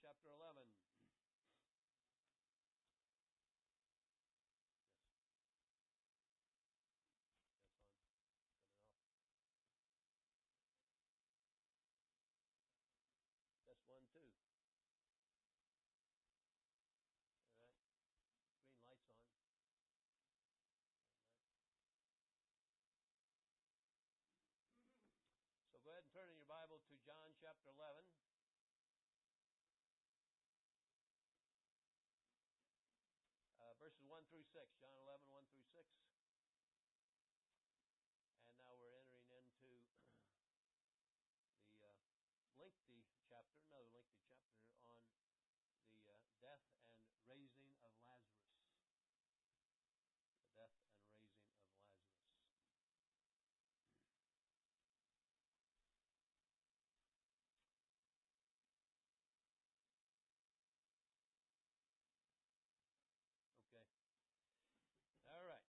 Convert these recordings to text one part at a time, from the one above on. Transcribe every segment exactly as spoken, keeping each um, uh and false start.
chapter eleven. Yes. Yes, on. Coming off. Test one, two. All right. Green light's on. So go ahead and turn in your Bible to John chapter eleven. Uh, verses one through six. John eleven, one through six. And now we're entering into the uh, lengthy chapter, another lengthy chapter on the uh, death and raising of Lazarus. The death and raising of Lazarus. Okay. All right.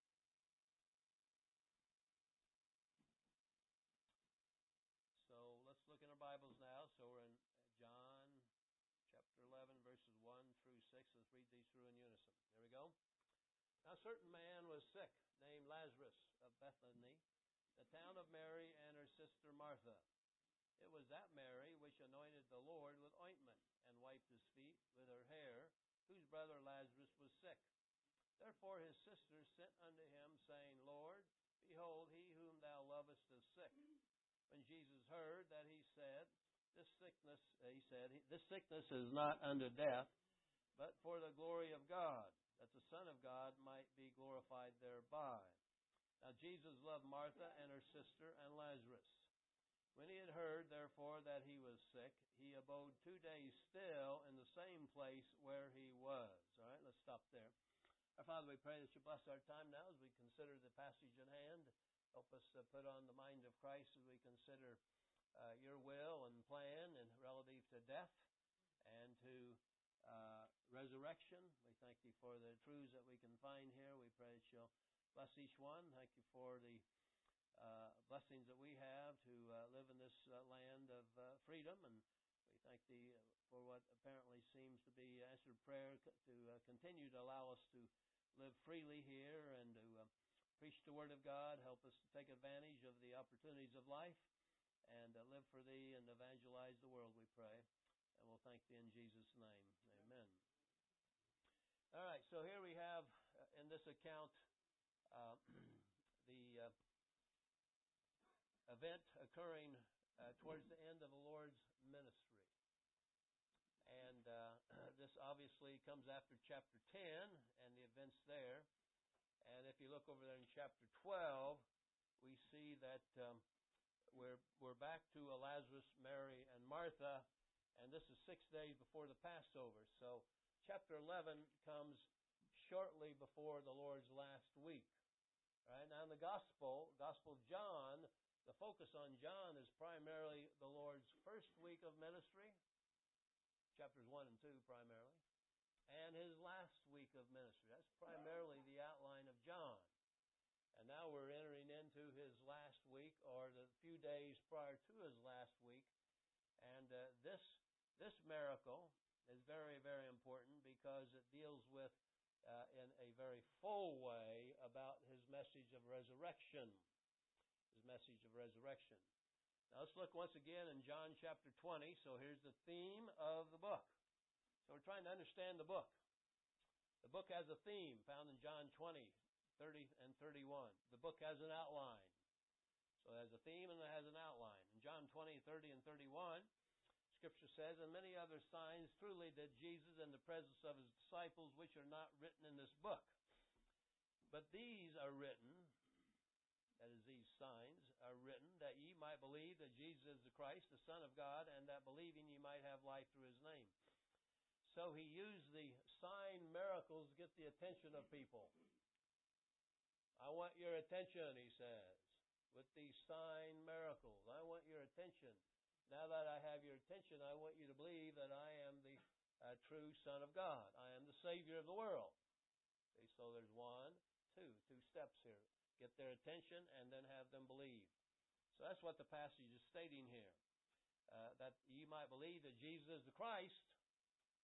So let's look in our Bibles now. So we're in John chapter eleven, verses one through six. Let's read these through in unison. There we go. Now a certain man was sick, named Lazarus of Bethany, the town of Mary and her sister Martha. It was that Mary which anointed the Lord with ointment and wiped his feet with her hair, whose brother Lazarus was sick. Therefore his sisters sent unto him, saying, Lord, behold, he whom thou lovest is sick. When Jesus heard that, he said, This sickness, he said, this sickness is not unto death, but for the glory of God, that the Son of God might be glorified thereby. Now Jesus loved Martha and her sister and Lazarus. When he had heard, therefore, that he was sick, he abode two days still in the same place where he was. All right, let's stop there. Our Father, we pray that you bless our time now as we consider the passage at hand. Help us uh, put on the mind of Christ as we consider uh, your will and plan and relative to death and to uh, resurrection. We thank you for the truths that we can find here. We pray that you'll bless each one. Thank you for the uh, blessings that we have to uh, live in this uh, land of uh, freedom. And we thank thee for what apparently seems to be answered prayer to uh, continue to allow us to live freely here and to uh, preach the Word of God. Help us to take advantage of the opportunities of life and uh, live for Thee and evangelize the world, we pray. And we'll thank Thee in Jesus' name. Amen. All right, so here we have uh, in this account uh, the uh, event occurring uh, towards the end of the Lord's ministry. And uh, this obviously comes after chapter ten and the events there. And if you look over there in chapter twelve, we see that um, we're we're back to Lazarus, Mary, and Martha, and this is six days before the Passover. So chapter eleven comes shortly before the Lord's last week. All right, now in the Gospel, Gospel of John, the focus on John is primarily the Lord's first week of ministry, chapters one and two primarily, and his last week of ministry. That's primarily the outline of John. And now we're entering into his last week, or the few days prior to his last week. And uh, this this miracle is very, very important because it deals with, uh, in a very full way, about his message of resurrection. His message of resurrection. Now let's look once again in John chapter twenty. So here's the theme of the book. So we're trying to understand the book. The book has a theme found in John twenty, thirty, and thirty-one. The book has an outline. So it has a theme and it has an outline. In John twenty, thirty, and thirty-one, Scripture says, And many other signs truly did Jesus in the presence of his disciples, which are not written in this book. But these are written, that is, these signs are written, that ye might believe that Jesus is the Christ, the Son of God, and that believing ye might have life through his name. So he used the sign miracles to get the attention of people. I want your attention, he says, with these sign miracles. I want your attention. Now that I have your attention, I want you to believe that I am the uh, true Son of God. I am the Savior of the world. Okay, so there's one, two, two steps here. Get their attention and then have them believe. So that's what the passage is stating here. Uh, that ye might believe that Jesus is the Christ,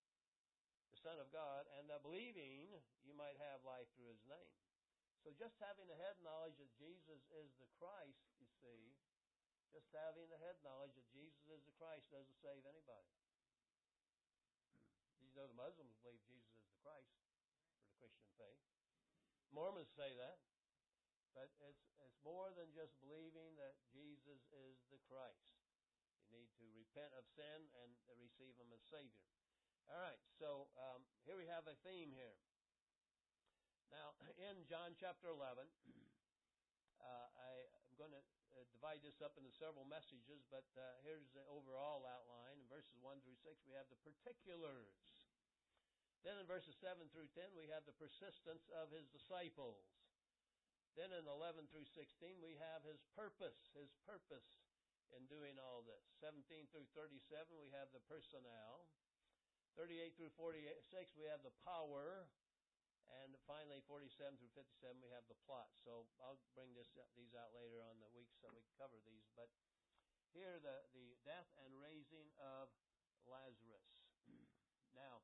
Son of God, and that believing you might have life through His name. So just having the head knowledge that Jesus is the Christ, you see, just having the head knowledge that Jesus is the Christ doesn't save anybody. You know, the Muslims believe Jesus is the Christ for the Christian faith. Mormons say that. But it's it's more than just believing that Jesus is the Christ. You need to repent of sin and receive Him as Savior. All right, so um, here we have a theme here. Now, in John chapter eleven, uh, I, I'm going to uh, divide this up into several messages, but uh, here's the overall outline. In verses one through six, we have the particulars. Then in verses seven through ten, we have the persistence of His disciples. Then in eleven through sixteen, we have His purpose, His purpose in doing all this. seventeen through thirty-seven, we have the personnel. thirty-eight through forty-six, we have the power. And finally, forty-seven through fifty-seven, we have the plot. So I'll bring this these out later on the weeks so we can cover these. But here, the, the death and raising of Lazarus. Now,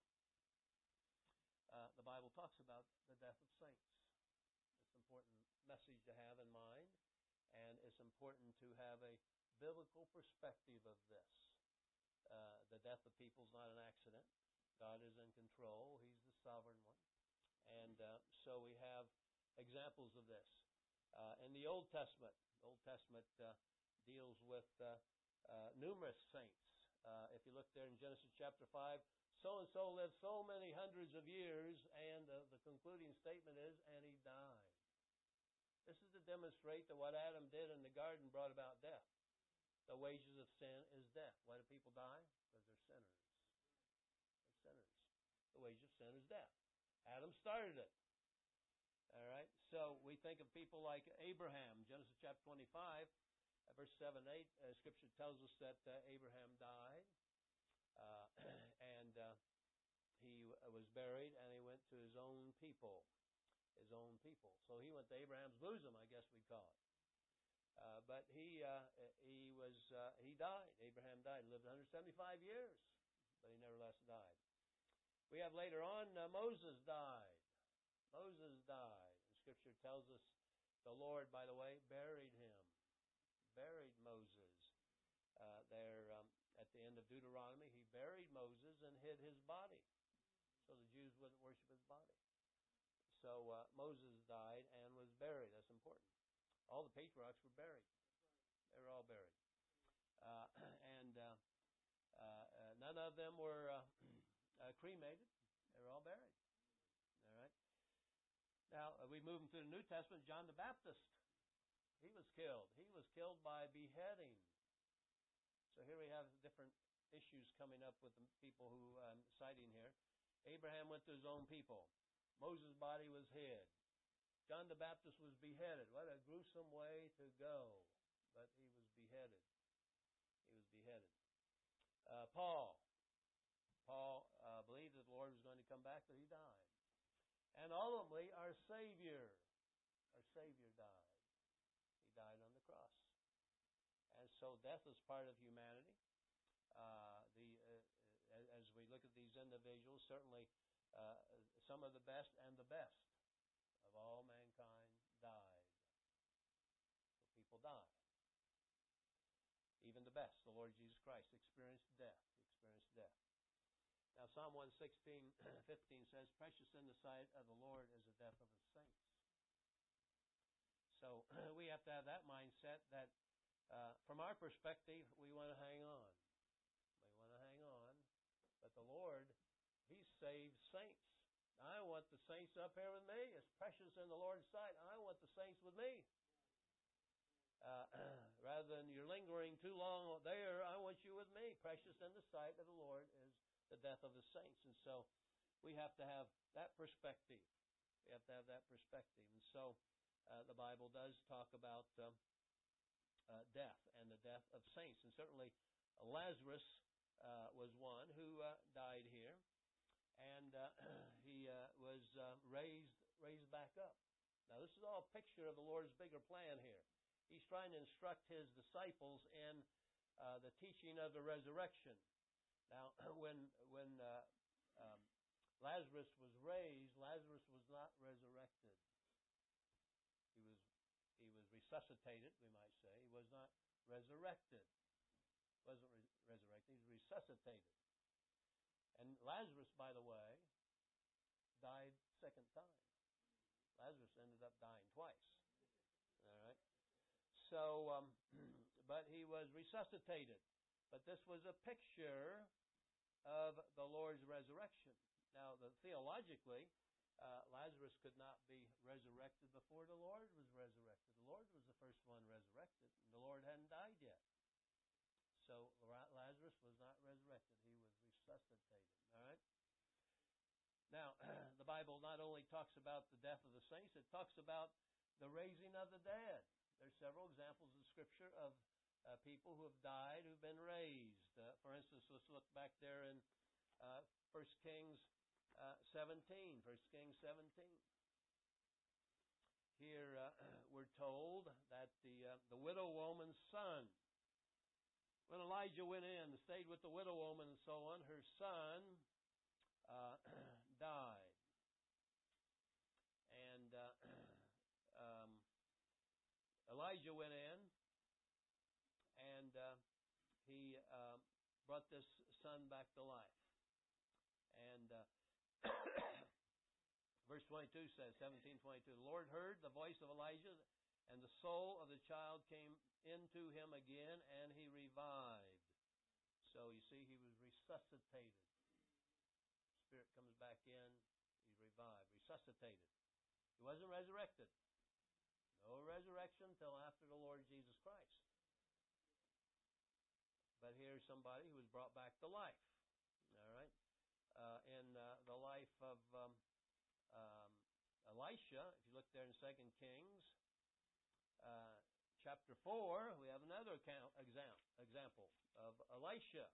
uh, the Bible talks about the death of saints. It's an important message to have in mind, and it's important to have a biblical perspective of this. Uh, the death of people is not an accident. God is in control. He's the sovereign one. And uh, so we have examples of this. Uh, in the Old Testament, the Old Testament uh, deals with uh, uh, numerous saints. Uh, if you look there in Genesis chapter five, so-and-so lived so many hundreds of years, and uh, the concluding statement is, and he died. This is to demonstrate that what Adam did in the garden brought about death. The wages of sin is death. Why do people die? Because they're sinners. They're sinners. The wages of sin is death. Adam started it. All right? So we think of people like Abraham. Genesis chapter twenty-five, verse seven and eight, uh, Scripture tells us that uh, Abraham died. Uh, and uh, he was buried, and he went to his own people. His own people. So he went to Abraham's bosom, I guess we'd call it. Uh, but he uh, he was uh, he died. Abraham died. He lived one hundred seventy-five years, but he nevertheless died. We have later on, uh, Moses died. Moses died. And Scripture tells us the Lord, by the way, buried him. Buried Moses. Uh, there um, at the end of Deuteronomy, He buried Moses and hid his body, so the Jews wouldn't worship his body. So uh, Moses died and was buried. That's important. All the patriarchs were buried. They were all buried. Uh, and uh, uh, uh, none of them were uh, uh, cremated. They were all buried. All right. Now, uh, we move into the New Testament. John the Baptist, he was killed. He was killed by beheading. So here we have different issues coming up with the people who I'm citing here. Abraham went to his own people. Moses' body was hid. John the Baptist was beheaded. What a gruesome way to go. But he was beheaded. He was beheaded. Uh, Paul. Paul uh, believed that the Lord was going to come back, but he died. And ultimately, our Savior, our Savior died. He died on the cross. And so death is part of humanity. Uh, the uh, as we look at these individuals, certainly uh, some of the best and the best of all mankind died. So people die. Even the best, the Lord Jesus Christ, experienced death. He experienced death. Now, Psalm one sixteen, fifteen says, "Precious in the sight of the Lord is the death of His saints." So we have to have that mindset that, uh, from our perspective, we want to hang on. We want to hang on. But the Lord, He saves saints. I want the saints up here with me. It's precious in the Lord's sight. I want the saints with me. Uh, rather than you're lingering too long there, I want you with me. Precious in the sight of the Lord is the death of His saints. And so we have to have that perspective. We have to have that perspective. And so uh, the Bible does talk about um, uh, death and the death of saints. And certainly uh, Lazarus uh, was one who uh, died here. And uh, he uh, was uh, raised raised back up. Now, this is all a picture of the Lord's bigger plan here. He's trying to instruct His disciples in uh, the teaching of the resurrection. Now, when when uh, um, Lazarus was raised. Lazarus was not resurrected. He was he was resuscitated, we might say. He was not resurrected. Wasn't re- resurrected. He was resuscitated. And Lazarus, by the way, died second time. Lazarus ended up dying twice. All right. So, um, but he was resuscitated. But this was a picture of the Lord's resurrection. Now, the, theologically, uh, Lazarus could not be resurrected before the Lord was resurrected. The Lord was the first one resurrected, and the Lord hadn't died yet. So Lazarus was not resurrected. He was resuscitated. All right? Now, the Bible not only talks about the death of the saints, it talks about the raising of the dead. There's several examples in Scripture of uh, people who have died who've been raised. Uh, for instance, let's look back there in uh, First Kings uh, seventeen. First Kings seventeen. Here uh, we're told that the uh, the widow woman's son, when Elijah went in and stayed with the widow woman and so on, her son uh, died. And uh, um, Elijah went in and uh, he uh, brought this son back to life. And uh, verse twenty-two says, seventeen twenty-two, the Lord heard the voice of Elijah, and the soul of the child came into him again, and he revived. So you see, he was resuscitated. Spirit comes back in, he's revived, resuscitated. He wasn't resurrected. No resurrection until after the Lord Jesus Christ. But here's somebody who was brought back to life. All right? Uh, in uh, the life of um, um, Elisha, if you look there in Second Kings, uh, chapter four, we have another account, exam, example of Elisha.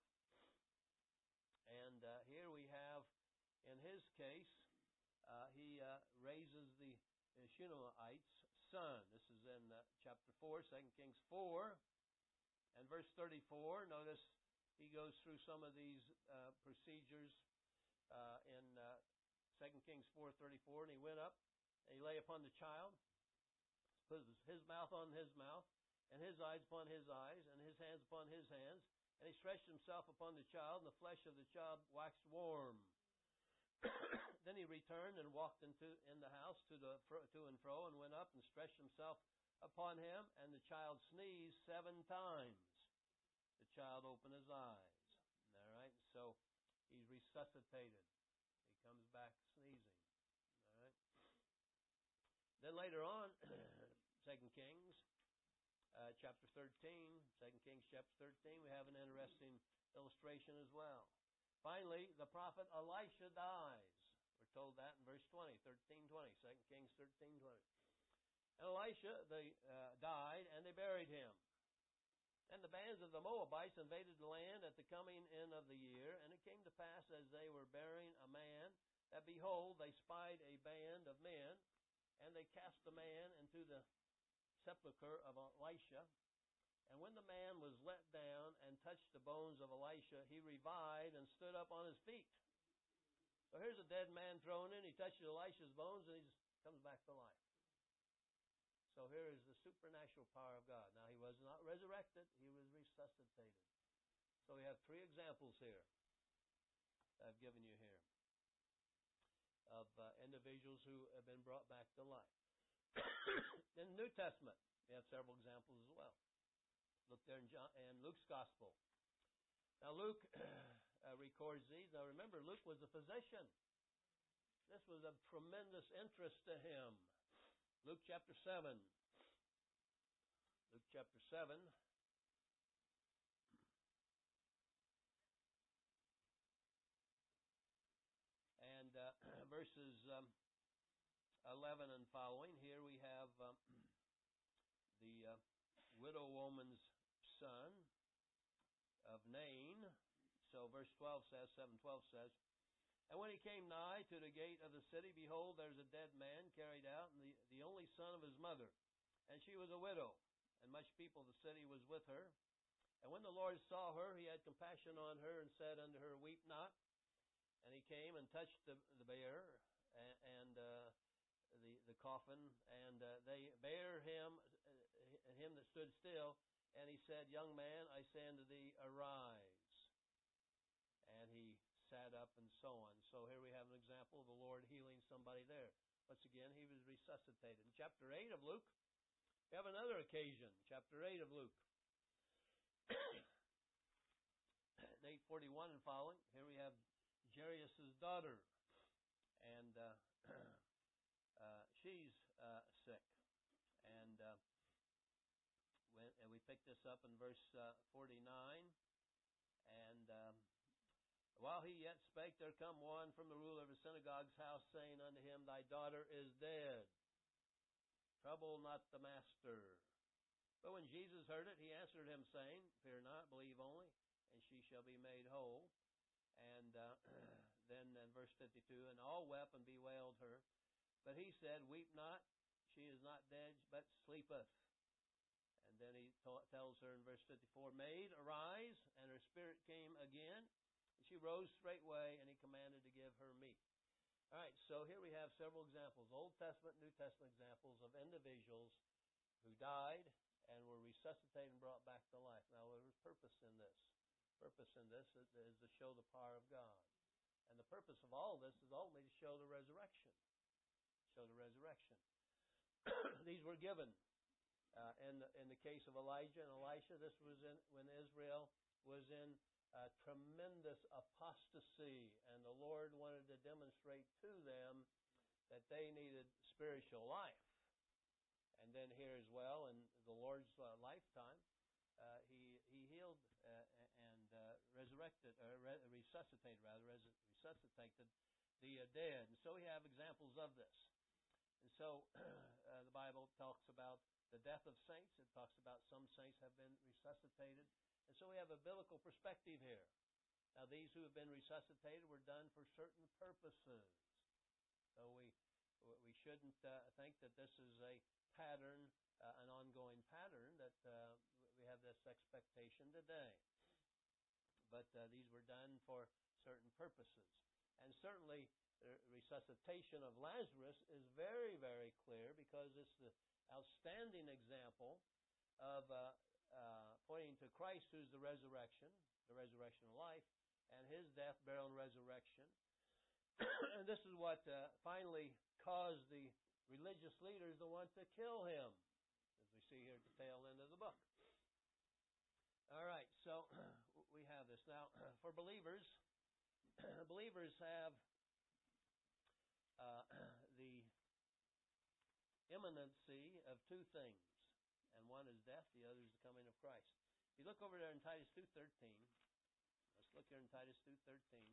And uh, here we have, in his case, uh, he uh, raises the Shunammite's son. This is in uh, chapter four, Second Kings four. And verse thirty-four, notice he goes through some of these uh, procedures uh, in uh, Second Kings four thirty-four. And he went up, and he lay upon the child, put his mouth on his mouth, and his eyes upon his eyes, and his hands upon his hands. And he stretched himself upon the child, and the flesh of the child waxed warm. Then he returned and walked into in the house to the to and fro, and went up and stretched himself upon him, and the child sneezed seven times. The child opened his eyes. All right, so he's resuscitated. He comes back sneezing. All right. Then later on, Second Kings, uh, chapter thirteen, Second Kings chapter thirteen, we have an interesting illustration as well. Finally, the prophet Elisha dies. We're told that in verse twenty, thirteen twenty, Second Kings thirteen twenty. And Elisha they uh, died, and they buried him. And the bands of the Moabites invaded the land at the coming in of the year. And it came to pass, as they were burying a man, that behold, they spied a band of men, and they cast the man into the sepulchre of Elisha. And when the man was let down and touched the bones of Elisha, he revived and stood up on his feet. So here's a dead man thrown in. He touches Elisha's bones, and he just comes back to life. So here is the supernatural power of God. Now, he was not resurrected. He was resuscitated. So we have three examples here that I've given you here of uh, individuals who have been brought back to life. In the New Testament, we have several examples as well. Look there in, John, in Luke's Gospel. Now, Luke uh, records these. Now, remember, Luke was a physician. This was of tremendous interest to him. Luke chapter seven. Luke chapter seven. And uh, verses um, eleven and following. Here we have um, the uh, widow woman's son of Nain. So verse twelve says, seven twelve says, and when he came nigh to the gate of the city, behold, there was a dead man carried out, and the, the only son of his mother. And she was a widow, and much people of the city was with her. And when the Lord saw her, he had compassion on her, and said unto her, weep not. And he came and touched the, the bier and, and uh, the the coffin, and uh, they bare him, uh, him that stood still, and he said, "Young man, I say unto thee, arise." And he sat up and so on. So here we have an example of the Lord healing somebody there. Once again, he was resuscitated. In chapter eight of Luke, we have another occasion. Chapter eight of Luke. eight forty-one and following. Here we have Jairus' daughter. And uh, uh, she's uh, sick. And, uh, when, and we pick this up in verse uh, forty-nine. And um, while he yet spake, there come one from the ruler of the synagogue's house, saying unto him, Thy daughter is dead. Trouble not the master. But when Jesus heard it, he answered him, saying, Fear not, believe only, and she shall be made whole. And uh, then in verse fifty-two, and all wept and bewailed her. But he said, Weep not, she is not dead, but sleepeth. And then he t- tells her in verse fifty-four, Maid, arise, and her spirit came again. And she rose straightway, and he commanded to give her meat. All right, so here we have several examples, Old Testament, New Testament examples of individuals who died and were resuscitated and brought back to life. Now, there was purpose in this. Purpose in this is to show the power of God. And the purpose of all of this is ultimately to show the resurrection. Show the resurrection. These were given. Uh, in, the, in the case of Elijah and Elisha, this was in, when Israel was in uh, tremendous apostasy, and the Lord wanted to demonstrate to them that they needed spiritual life. And then here as well, in the Lord's uh, lifetime, uh, he he healed uh, and uh, resurrected, or re- resuscitated rather, res- resuscitated the uh, dead. And so we have examples of this. And so uh, the Bible talks about the death of saints. It talks about some saints have been resuscitated. And so we have a biblical perspective here. Now, these who have been resuscitated were done for certain purposes. So we we shouldn't uh, think that this is a pattern, uh, an ongoing pattern, that uh, we have this expectation today. But uh, these were done for certain purposes. And certainly, the resuscitation of Lazarus is very, very clear, because it's the outstanding example of uh, uh, pointing to Christ, who's the resurrection, the resurrection of life, and His death, burial, and resurrection. And this is what uh, finally caused the religious leaders to want to kill Him, as we see here at the tail end of the book. All right, so we have this. Now, for believers, believers have uh, the imminency of two things. And one is death, the other is the coming of Christ. If you look over there in Titus two thirteen, let's look here in Titus two thirteen.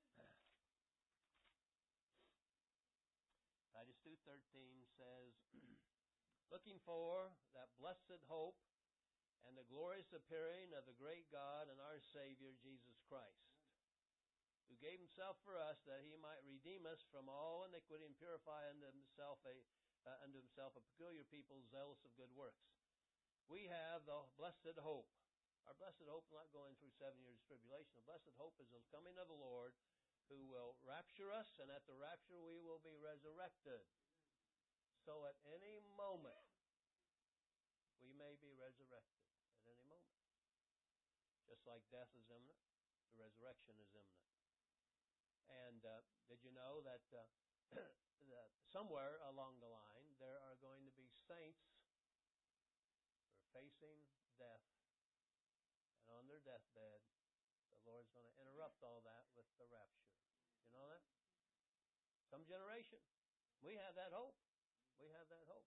Titus two thirteen says, looking for that blessed hope and the glorious appearing of the great God and our Savior, Jesus Christ, who gave Himself for us that He might redeem us from all iniquity and purify unto Himself a, uh, unto himself a peculiar people zealous of good works. We have the blessed hope. Our blessed hope is not going through seven years of tribulation. The blessed hope is the coming of the Lord, who will rapture us, and at the rapture we will be resurrected. So at any moment, we may be resurrected. At any moment. Just like death is imminent, the resurrection is imminent. And uh, did you know that, uh, that somewhere along the line there are going to be saints who are facing death, and on their deathbed, the Lord's going to interrupt all that with the rapture. You know that? Some generation. We have that hope. We have that hope.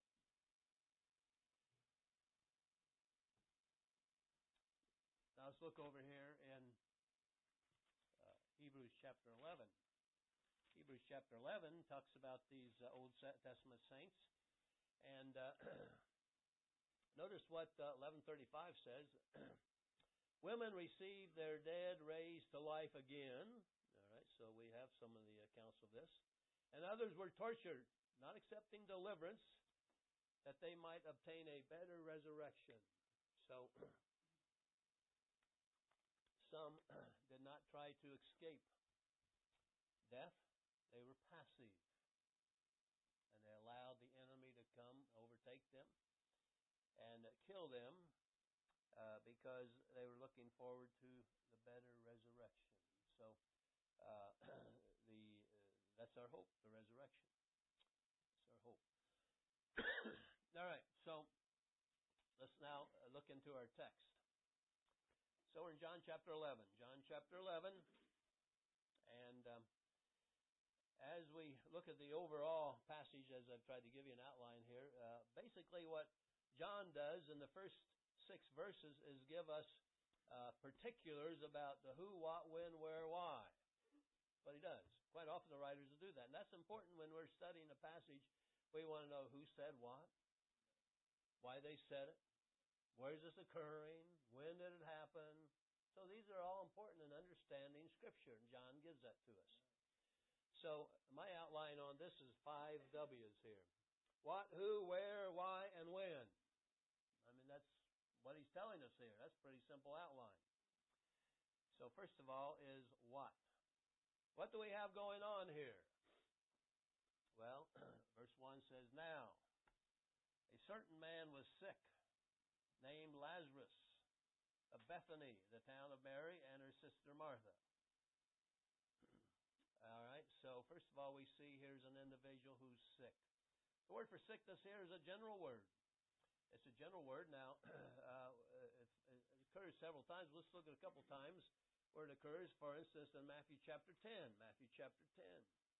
Now let's look over here in uh, Hebrews chapter eleven. Hebrews chapter eleven talks about these uh, Old Testament saints. And uh, notice what uh, eleven thirty-five says. Women received their dead raised to life again. All right, so we have some of the accounts of this. And others were tortured, not accepting deliverance, that they might obtain a better resurrection. So some did not try to escape death, they were passive. And they allowed the enemy to come, overtake them, and kill them uh, because they were looking forward to the better resurrection. So uh, the uh, that's our hope, the resurrection. That's our hope. All right, so let's now look into our text. So we're in John chapter eleven. John chapter eleven, and um, as we look at the overall passage, as I've tried to give you an outline here, uh, basically what John does in the first six verses is give us uh, particulars about the who, what, when, where, why. What he does. Quite often the writers will do that. And that's important when we're studying a passage. We want to know who said what, why they said it, where is this occurring, when did it happen. So these are all important in understanding Scripture, and John gives that to us. So my outline on this is five W's here. What, who, where, why, and when. I mean, that's what he's telling us here. That's a pretty simple outline. So first of all is what. What do we have going on here? Well, verse one says, Now, a certain man was sick, named Lazarus, of Bethany, the town of Mary, and her sister Martha. All right, so first of all, we see here's an individual who's sick. The word for sickness here is a general word. It's a general word. Now, uh, it, it occurs several times. Let's look at a couple times where it occurs. For instance, in Matthew chapter ten. Matthew chapter ten.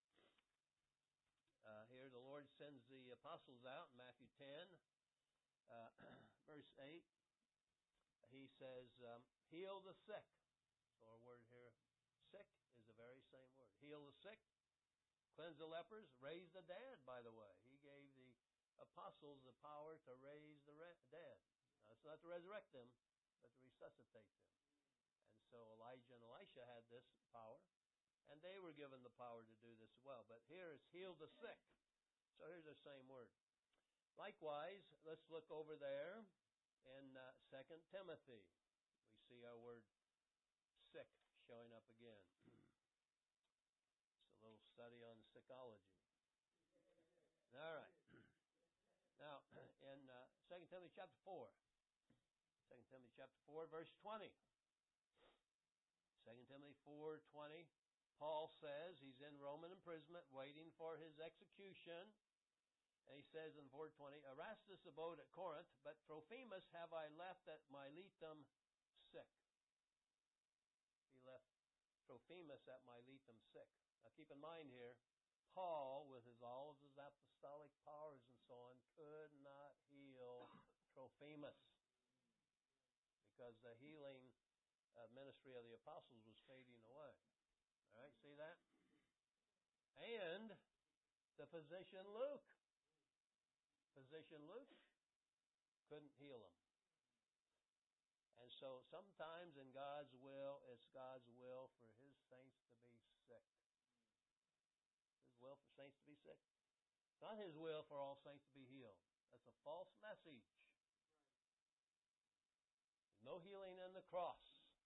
Uh, here the Lord sends the apostles out in Matthew ten, uh, verse eight. He says, um, heal the sick. So our word here, sick, is the very same word. Heal the sick, cleanse the lepers, raise the dead, by the way. He gave the apostles the power to raise the re- dead. Now, it's not to resurrect them, but to resuscitate them. And so Elijah and Elisha had this power, and they were given the power to do this as well. But here it's heal the sick. So here's the same word. Likewise, let's look over there in uh, Second Timothy. We see our word sick showing up again. It's a little study on psychology. All right. Now, in uh, Second Timothy chapter four. Second Timothy chapter four, verse twenty. Second Timothy four twenty. Paul says he's in Roman imprisonment waiting for his execution. And he says in four twenty, Erastus abode at Corinth, but Trophimus have I left at Miletum sick. He left Trophimus at Miletum sick. Now keep in mind here, Paul, with his all of his apostolic powers and so on, could not heal Trophimus because the healing uh, ministry of the apostles was fading away. All right, see that? And the physician Luke. Physician Luke couldn't heal him. And so sometimes in God's will, it's God's will for His saints to be sick. His will for saints to be sick. It's not His will for all saints to be healed. That's a false message. There's no healing in the cross.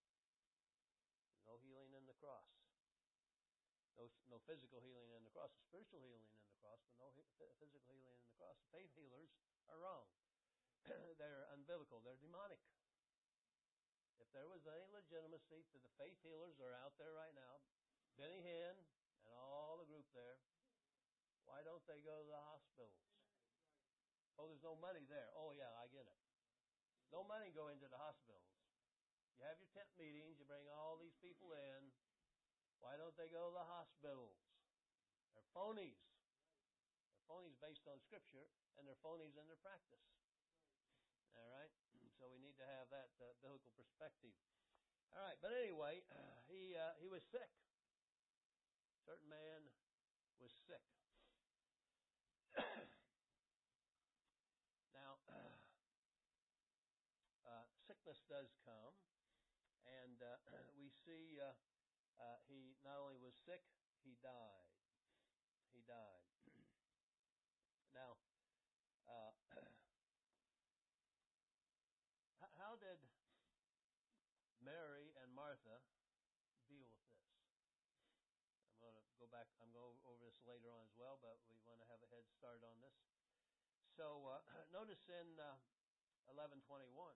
No healing in the cross. No, no physical healing in the cross. Spiritual healing in the cross, but no physical healing in the cross. The faith healers are wrong. They're unbiblical. They're demonic. If there was any legitimacy to the faith healers that are out there right now, Benny Hinn and all the group there, why don't they go to the hospitals? Oh, there's no money there. Oh, yeah, I get it. No money going to the hospitals. You have your tent meetings. You bring all these people in. Why don't they go to the hospitals? They're phonies. They're phonies based on Scripture, and they're phonies in their practice. All right? So we need to have that uh, biblical perspective. All right, but anyway, he uh, he was sick. A certain man was sick. Now, uh, sickness does come, and uh, we see uh, uh, he not only was sick, he died. He died. Now, uh, how did Mary and Martha deal with this? I'm going to go back back. I'm going to go over this later on as well, but we want to have a head start on this. So uh, notice in uh, eleven twenty-one.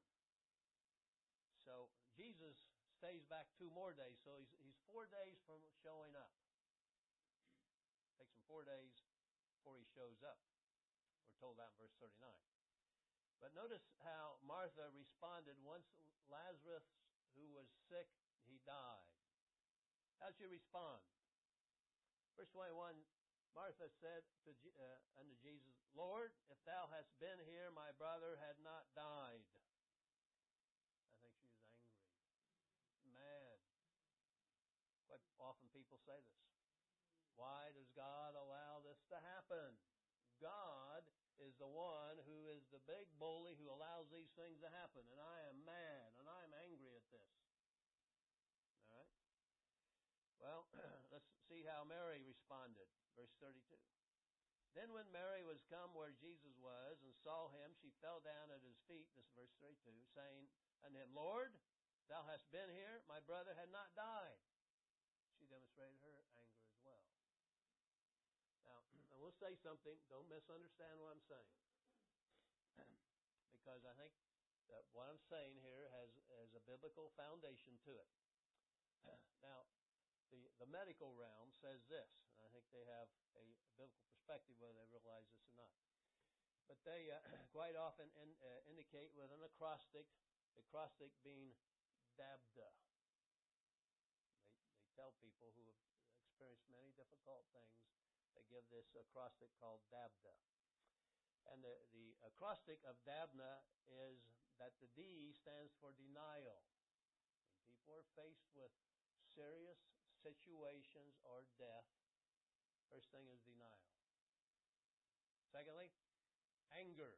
So Jesus stays back two more days. So he's he's four days from showing up. Takes him four days before he shows up. We're told that in verse thirty-nine. But notice how Martha responded once Lazarus, who was sick, he died. How'd she respond? Verse twenty-one, Martha said to, uh, unto Jesus, Lord, if thou hadst been here, my brother had not died. I think she was angry, mad. Quite often people say this. Why does God allow this to happen? God is the one who is the big bully who allows these things to happen. And I am mad, and I am angry at this. All right? Well, let's see how Mary responded. Verse thirty-two. Then when Mary was come where Jesus was and saw him, she fell down at his feet, this is verse thirty-two, saying unto him, Lord, thou hast been here, my brother had not died. She demonstrated her anger as well. Now, I will say something. Don't misunderstand what I'm saying. Because I think that what I'm saying here has, has a biblical foundation to it. Now, the, the medical realm says this. And I think they have a biblical perspective whether they realize this or not. But they uh, quite often in, uh, indicate with an acrostic, the acrostic being dabda. They, they tell people who have experienced many difficult things, they give this acrostic called dabda. And the, the acrostic of dabna is that the D stands for denial. When people are faced with serious situations or death, first thing is denial. Secondly, anger.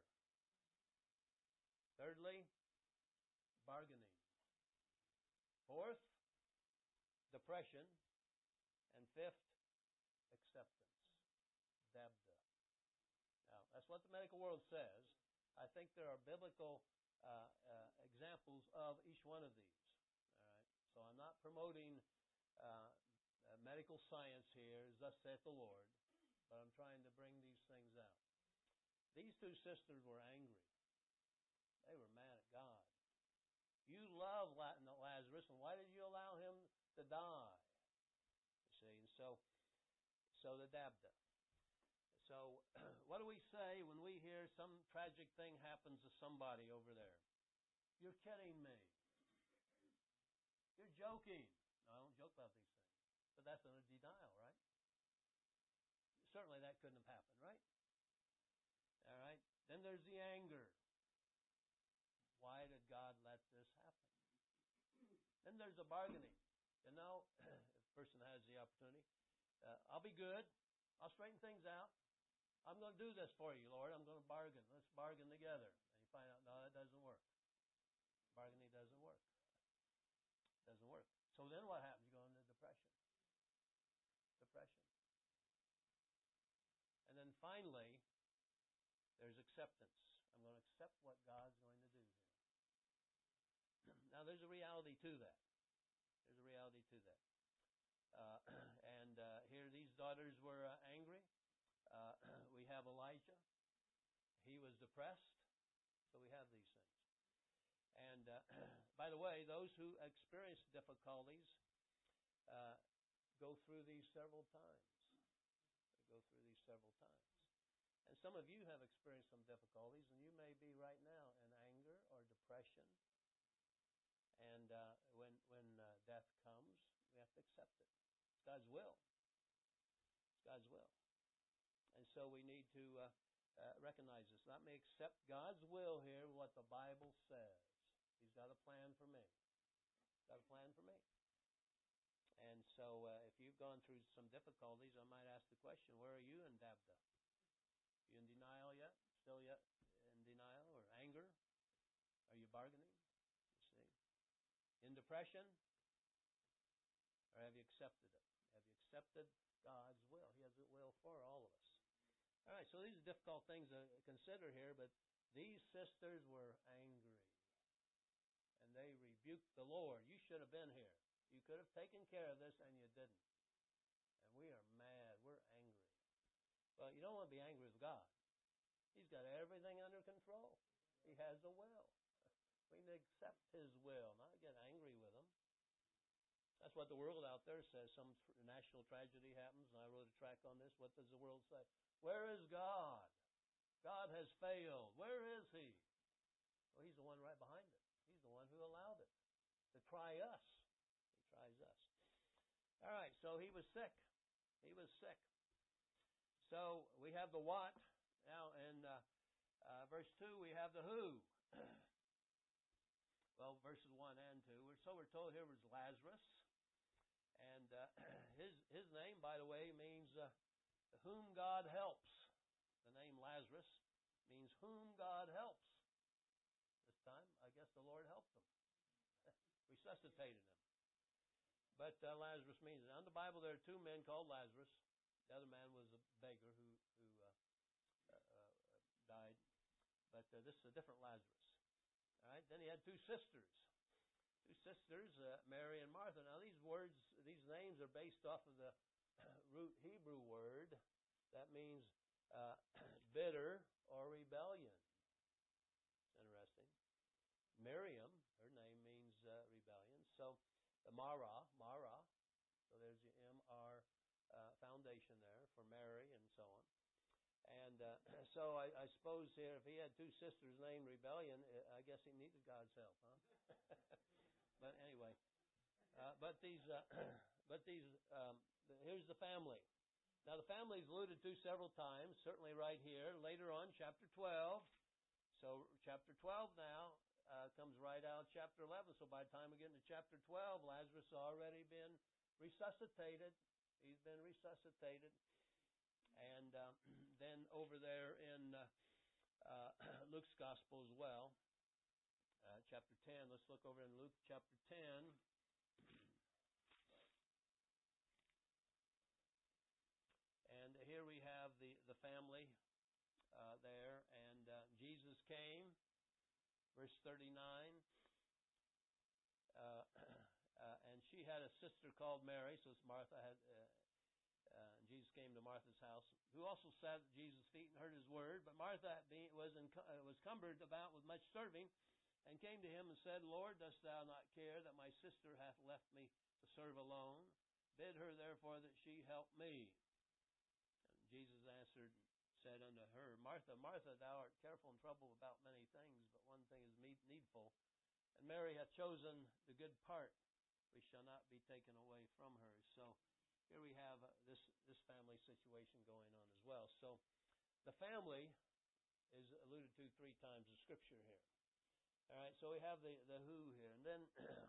Thirdly, bargaining. Fourth, depression. And fifth, acceptance. Dabda. Now, that's what the medical world says. I think there are biblical uh, uh, examples of each one of these. All right? So I'm not promoting uh, uh, medical science here, as thus saith the Lord, but I'm trying to bring these things out. These two sisters were angry. They were mad at God. You love Lazarus, and why did you allow him to die? You see, and so, so the dabda. So, what do we say when we hear some tragic thing happens to somebody over there? You're kidding me. You're joking. No, I don't joke about these things. But that's under denial, right? Certainly that couldn't have happened, right? All right. Then there's the anger. Why did God let this happen? Then there's the bargaining. You know, if a person has the opportunity, uh, I'll be good. I'll straighten things out. I'm going to do this for you, Lord. I'm going to bargain. Let's bargain together. And you find out, no, that doesn't work. Bargaining doesn't work. Doesn't work. So then what happens? You go into depression. Depression. And then finally, there's acceptance. I'm going to accept what God's going to do here. Now, there's a reality to that. There's a reality to that. Uh, and uh, here these daughters were uh, angry. Uh, we have Elijah. He was depressed. So we have these things. And uh, by the way, those who experience difficulties uh, go through these several times. They go through these several times. And some of you have experienced some difficulties, and you may be right now in anger or depression. And uh, when when uh, death comes, we have to accept it. It's God's will. It's God's will. And so we need to uh, uh, recognize this. Let me accept God's will here, what the Bible says. He's got a plan for me. He's got a plan for me. And so uh, if you've gone through some difficulties, I might ask the question, where are you in dabda? You in denial yet? Still yet in denial or anger? Are you bargaining? You see? In depression? Or have you accepted it? Have you accepted God's will? He has a will for all of us. All right, so these are difficult things to consider here, but these sisters were angry. And they rebuked the Lord. You should have been here. You could have taken care of this, and you didn't. And we are mad you don't want to be angry with God. He's got everything under control. He has a will. We need to accept His will, not get angry with Him. That's what the world out there says. Some tr- national tragedy happens, and I wrote a track on this. What does the world say? Where is God? God has failed. Where is He? Well, He's the one right behind it. He's the one who allowed it to try us. He tries us. All right, so he was sick. He was sick. So we have the what. Now in uh, uh, verse two, we have the who. Well, verses one and two. So we're told here was Lazarus. And uh, his his name, by the way, means uh, whom God helps. The name Lazarus means whom God helps. This time, I guess the Lord helped him. Resuscitated him. But uh, Lazarus means it. In the Bible, there are two men called Lazarus. The other man was a beggar who, who uh, uh, uh, died. But uh, this is a different Lazarus. All right. Then he had two sisters. Two sisters, uh, Mary and Martha. Now, these words, these names are based off of the root Hebrew word that means uh, bitter or rebellion. It's interesting. Miriam, her name means uh, rebellion. So, the Mara, Mara. So there's the M R uh, foundation there for Mary and so on. And uh, so I, I suppose here, if he had two sisters named Rebellion, I guess he needed God's help, huh? But anyway, uh, but these, uh, but these, um, here's the family. Now the family is alluded to several times, certainly right here. Later on, chapter twelve. So chapter twelve now uh, comes right out of chapter eleven. So by the time we get into chapter twelve, Lazarus has already been resuscitated. He's been resuscitated. And uh, then over there in uh, uh, Luke's Gospel as well, uh, chapter ten. Let's look over in Luke chapter ten. And here we have the, the family uh, there. And uh, Jesus came, verse thirty-nine. Uh, uh, and she had a sister called Mary, so it's Martha had... Uh, Uh, and Jesus came to Martha's house, who also sat at Jesus' feet and heard his word. But Martha being, was, in, uh, was cumbered about with much serving, and came to him and said, Lord, dost thou not care that my sister hath left me to serve alone? Bid her therefore that she help me. And Jesus answered and said unto her, Martha, Martha, thou art careful and troubled about many things, but one thing is needful. And Mary hath chosen the good part, which shall not be taken away from her. So here we have uh, this this family situation going on as well. So the family is alluded to three times in Scripture here. All right, so we have the, the who here. And then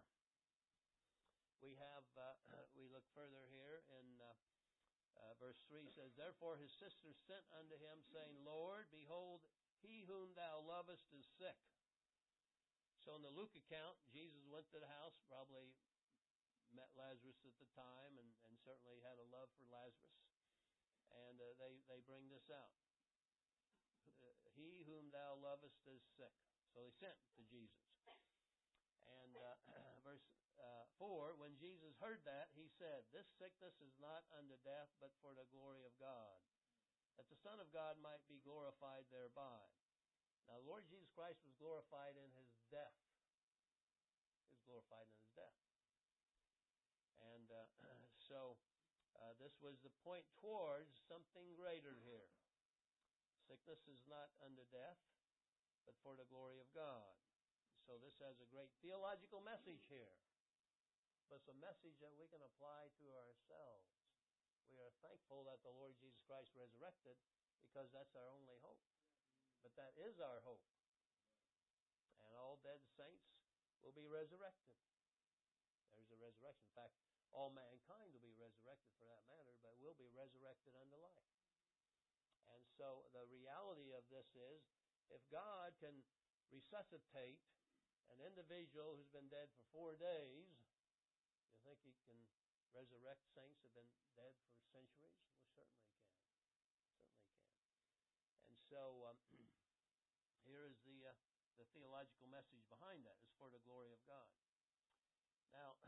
we have, uh, we look further here in uh, uh, verse three says, Therefore his sister sent unto him, saying, Lord, behold, he whom thou lovest is sick. So in the Luke account, Jesus went to the house, probably met Lazarus at the time, and, and certainly had a love for Lazarus. And uh, they, they bring this out. Uh, he whom thou lovest is sick. So they sent to Jesus. And uh, verse uh, four, when Jesus heard that, he said, This sickness is not unto death, but for the glory of God, that the Son of God might be glorified thereby. Now, the Lord Jesus Christ was glorified in His death. He was glorified in His death. And uh, so uh, this was the point towards something greater here. Sickness is not unto death, but for the glory of God. So this has a great theological message here. But it's a message that we can apply to ourselves. We are thankful that the Lord Jesus Christ resurrected, because that's our only hope. But that is our hope. And all dead saints will be resurrected. There's a resurrection. In fact, all mankind will be resurrected for that matter, but will be resurrected unto life. And so the reality of this is, if God can resuscitate an individual who's been dead for four days, you think He can resurrect saints who have been dead for centuries? Well, certainly can. Certainly can. And so um, here is the uh, the theological message behind that. It's for the glory of God. Now,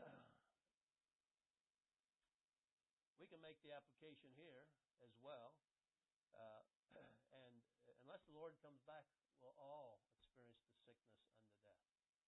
we can make the application here as well. Uh, and unless the Lord comes back, we'll all experience the sickness unto death.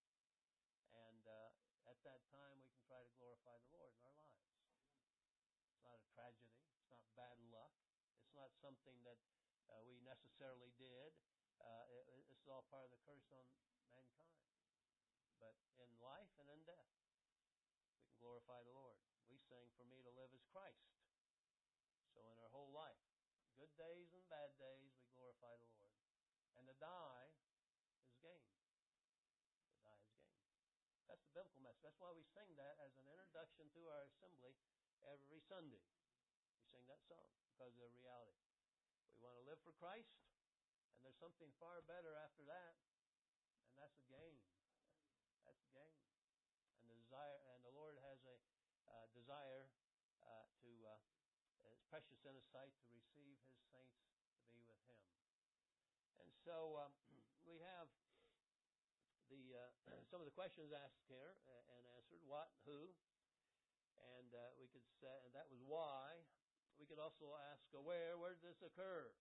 And uh, at that time, we can try to glorify the Lord in our lives. It's not a tragedy. It's not bad luck. It's not something that uh, we necessarily did. Uh, it, it's all part of the curse on mankind. But in life and in death, we can glorify the Lord. We sing, "For me to live is Christ." So in our whole life, good days and bad days, we glorify the Lord. And to die is gain. To die is gain. That's the biblical message. That's why we sing that as an introduction to our assembly every Sunday. We sing that song because of the reality. We want to live for Christ, and there's something far better after that, and that's a gain. That's a gain. And the desire, and the Lord has a uh, desire uh, to, uh, it's precious in His sight to receive His saints to be with Him. And so um, we have the uh, some of the questions asked here and answered: what, who, and uh, we could say, and that was why. We could also ask, uh, where, where did this occur?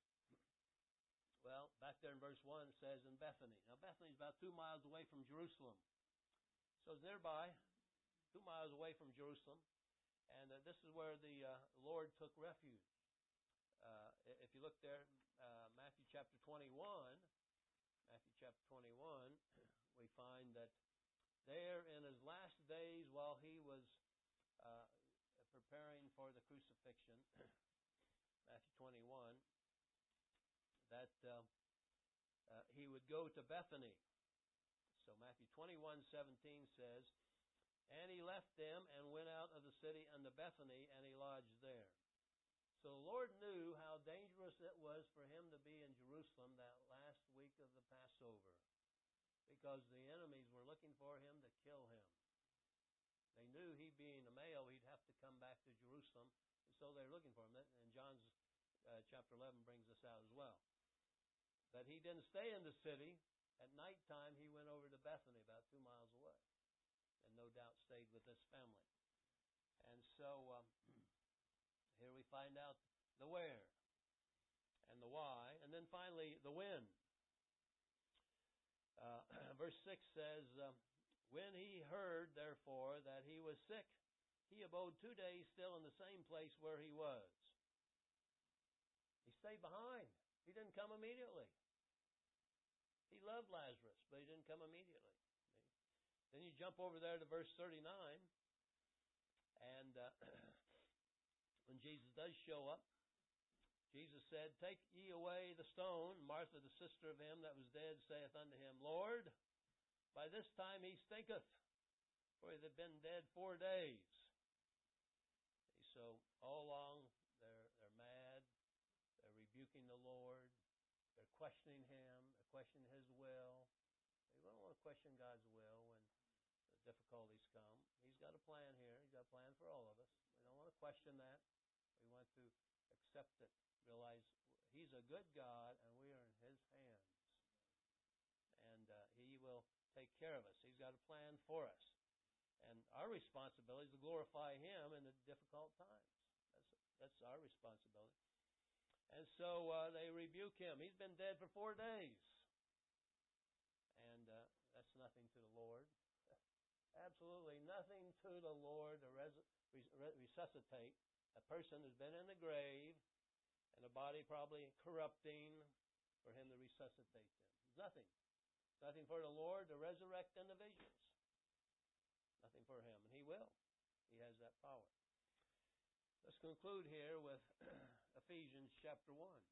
Well, back there in verse one it says in Bethany. Now Bethany is about two miles away from Jerusalem, so it's nearby, two miles away from Jerusalem, and uh, this is where the uh, Lord took refuge. Uh, if you look there, uh, Matthew chapter twenty-one, Matthew chapter twenty-one, we find that there in His last days, while He was uh, preparing for the crucifixion, Matthew twenty-one, that uh, uh, He would go to Bethany. So Matthew twenty-one seventeen says, "And He left them and went out of the city unto Bethany, and He lodged there." So the Lord knew how dangerous it was for Him to be in Jerusalem that last week of the Passover, because the enemies were looking for Him to kill Him. They knew He being a male, He'd have to come back to Jerusalem, and so they're looking for Him. And John's uh, chapter eleven brings this out as well. But He didn't stay in the city. At nighttime, He went over to Bethany, about two miles away, and no doubt stayed with this family. And so um, here we find out the where and the why, and then finally the when. Uh, verse six says, uh, "When He heard, therefore, that He was sick, He abode two days still in the same place where He was." He stayed behind. He didn't come immediately. He loved Lazarus, but He didn't come immediately. Then you jump over there to verse thirty-nine, and uh, when Jesus does show up, Jesus said, "Take ye away the stone." Martha, the sister of him that was dead, saith unto Him, "Lord, by this time he stinketh, for he had been dead four days." So all along they're they're mad, they're rebuking the Lord, they're questioning Him, they're questioning His will. We don't want to question God's will when the difficulties come. He's got a plan here. He's got a plan for all of us. We don't want to question that. We want to accept it. Realize He's a good God and we are in His hands. And uh, He will take care of us. He's got a plan for us. And our responsibility is to glorify Him in the difficult times. That's, that's our responsibility. And so uh, they rebuke Him. He's been dead for four days. And uh, that's nothing to the Lord. Absolutely nothing to the Lord to res- res- resuscitate a person who's been in the grave and the body probably corrupting, for Him to resuscitate them. Nothing. Nothing for the Lord to resurrect individuals. Nothing for Him. And He will. He has that power. Let's conclude here with Ephesians chapter one.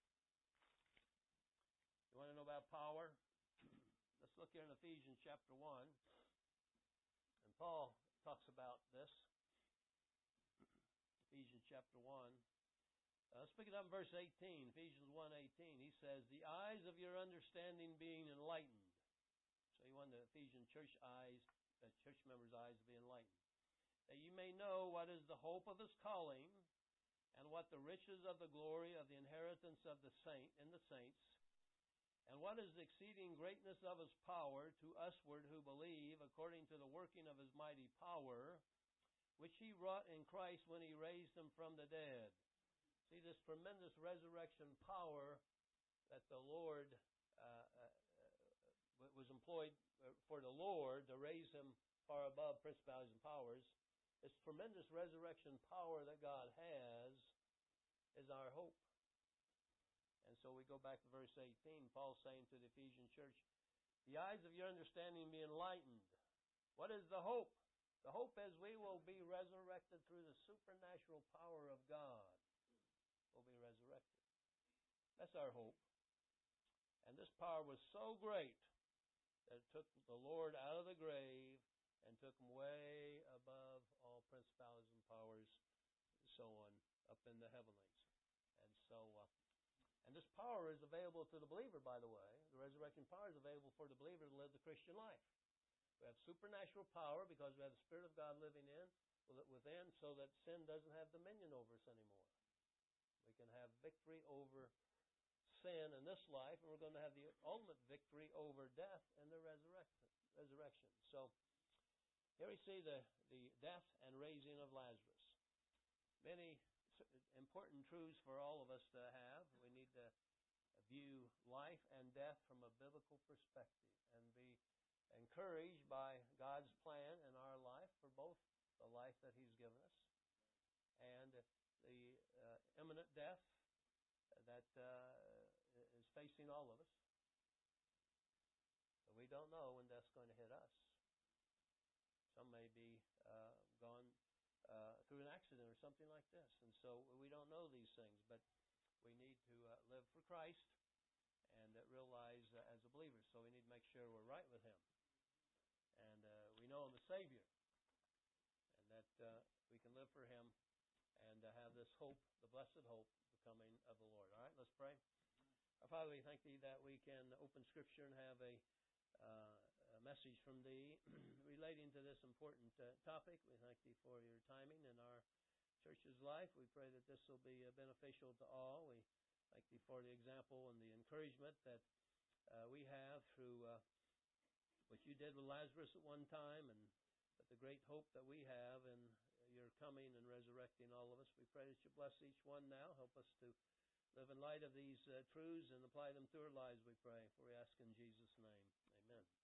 You want to know about power? Let's look here in Ephesians chapter one. And Paul talks about this. Ephesians chapter one. Uh, let's pick it up in verse eighteen. Ephesians one eighteen. He says, "The eyes of your understanding being enlightened." So he wanted the Ephesian church eyes, the church members' eyes to be enlightened. "That you may know what is the hope of His calling, and what the riches of the glory of the inheritance of the saint in the saints, and what is the exceeding greatness of His power to usward who believe, according to the working of His mighty power, which He wrought in Christ when He raised Him from the dead." See, this tremendous resurrection power that the Lord uh, uh, was employed for the Lord to raise Him far above principalities and powers, this tremendous resurrection power that God has is our hope. And so we go back to verse eighteen. Paul's saying to the Ephesian church, the eyes of your understanding be enlightened. What is the hope? The hope is we will be resurrected through the supernatural power of God. We'll be resurrected. That's our hope. And this power was so great that it took the Lord out of the grave and took Him way above all principalities and powers, and so on, up in the heavenlies. And so, uh, and this power is available to the believer, by the way. The resurrection power is available for the believer to live the Christian life. We have supernatural power because we have the Spirit of God living in within, so that sin doesn't have dominion over us anymore. We can have victory over sin in this life, and we're going to have the ultimate victory over death in the resurrection. resurrection. So, here we see the, the death and raising of Lazarus. Many important truths for all of us to have. We need to view life and death from a biblical perspective and be encouraged by God's plan in our life for both the life that He's given us and the uh, imminent death that uh, is facing all of us. But we don't know when death's going to hit us. Some may be uh, gone uh, through an accident or something like this. And so we don't know these things, but we need to uh, live for Christ and uh, realize uh, as a believer. So we need to make sure we're right with Him. And uh, we know Him as Savior. And that uh, we can live for Him and uh, have this hope, the blessed hope, the coming of the Lord. All right, let's pray. Our Father, we thank Thee that we can open Scripture and have a, uh, a message from Thee relating to this important uh, topic. We thank Thee for Your timing in our church's life. We pray that this will be uh, beneficial to all. We thank Thee for the example and the encouragement that uh, we have through uh, what You did with Lazarus at one time, and but the great hope that we have in Your coming and resurrecting all of us. We pray that You bless each one now. Help us to live in light of these uh, truths and apply them to our lives, we pray. For we ask in Jesus' name. Amen.